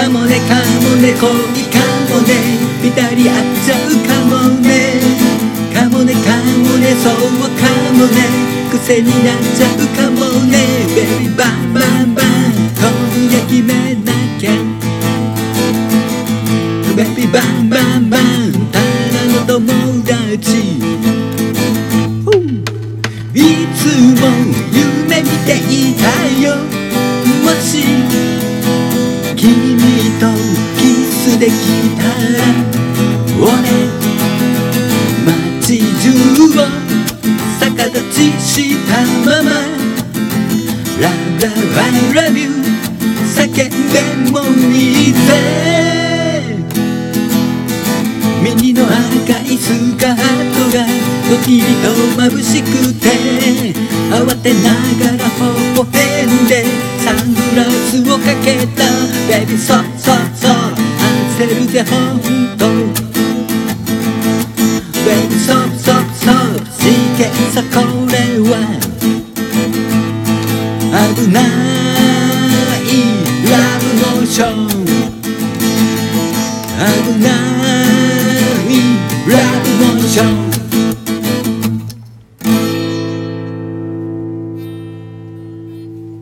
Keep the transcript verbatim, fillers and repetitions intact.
かもねかもね恋かもね二人会っちゃうかもねかもねかもねそうかもね癖になっちゃうかもねベビーバンバンバン今夜決めなきゃベビーバンバンバンただの友達いつも夢見ていたよもし君とキスできたら俺街中を逆立ちしたまま Love, love, I love you 叫んでもいいぜ右の赤いスカートがドキリと眩しくて慌てながら微笑んでサングラスをかけたベビーそうそうそう焦るぜほんとベビーそうそうそう事件さこれは危ないラブモーション危ない